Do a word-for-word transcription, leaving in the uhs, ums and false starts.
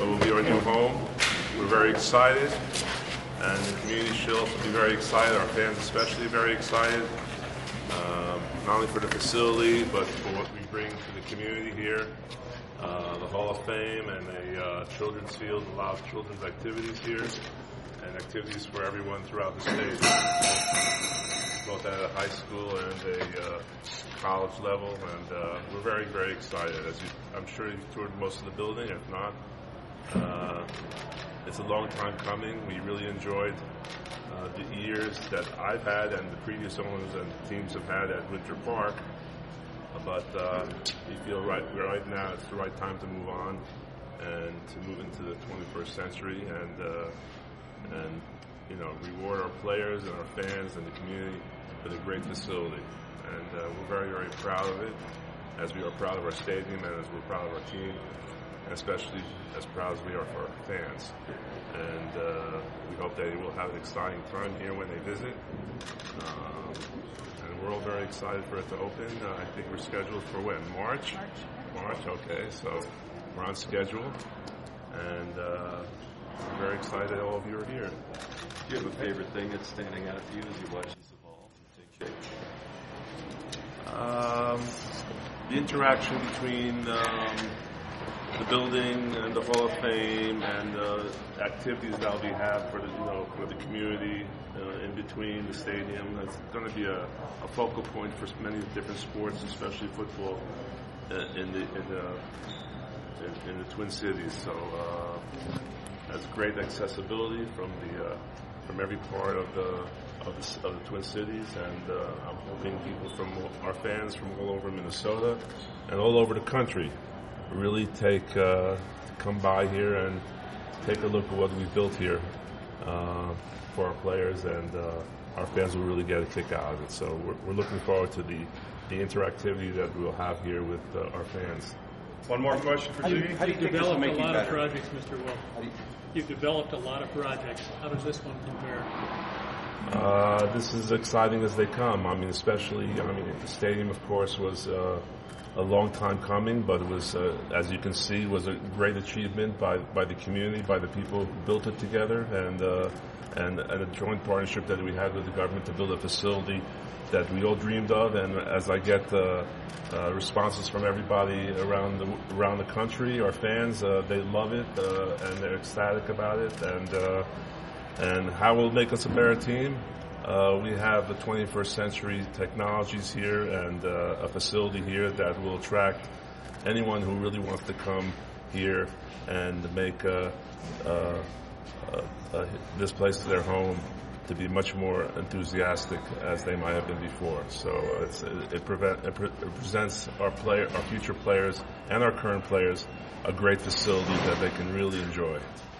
It will be our new home. We're very excited, and the community should also be very excited, our fans especially very excited, um, not only for the facility, but for what we bring to the community here. Uh, the Hall of Fame and a uh, children's field, a lot of children's activities here, and activities for everyone throughout the state, both at a high school and a uh, college level, and uh, we're very, very excited. As you, I'm sure you've toured most of the building. If not, uh, it's a long time coming. We really enjoyed uh, the years that I've had and the previous owners and teams have had at Winter Park. But uh, we feel right right now it's the right time to move on and to move into the twenty-first century and uh, and you know reward our players and our fans and the community with a great facility. And uh, we're very very proud of it, as we are proud of our stadium and as we're proud of our team, and especially as proud as we are for our fans. And uh, we hope they will have an exciting time here when they visit. Um, And we're all very excited for it to open. Uh, I think we're scheduled for when? March? March. March, okay. So we're on schedule. And uh, we're very excited that all of you are here. Do you have a favorite thing that's standing out to you as you watch this evolve and take shape? Um, the interaction between um, the building and the Hall of Fame and uh, activities that we have for the you know for the community uh, in between the stadium. That's going to be a, a focal point for many different sports, especially football uh, in the in the in, in the Twin Cities. So uh, that's great accessibility from the uh, from every part of the of the, of the Twin Cities, and uh, I'm hoping people from our fans from all over Minnesota and all over the country really take uh, come by here and take a look at what we've built here uh, for our players, and uh, our fans will really get a kick out of it. So we're, we're looking forward to the, the interactivity that we'll have here with uh, our fans. One more question for Judy. How do you think this will make you better? You've developed a lot of projects, Mister Wilk. You... You've developed a lot of projects. How does this one compare? Uh, this is exciting as they come. I mean, especially, I mean, the stadium, of course, was uh, a long time coming, but it was, uh, as you can see, was a great achievement by, by the community, by the people who built it together, and, uh, and and a joint partnership that we had with the government to build a facility that we all dreamed of. And as I get uh, uh, responses from everybody around the around the country, our fans, uh, they love it uh, and they're ecstatic about it. And uh, and how will it make us a better team? Uh, we have the twenty-first century technologies here and uh, a facility here that will attract anyone who really wants to come here and make uh, uh, uh, uh, this place their home, to be much more enthusiastic as they might have been before. So it's, it, it, prevent, it, pre- it presents our player, our future players and our current players a great facility that they can really enjoy.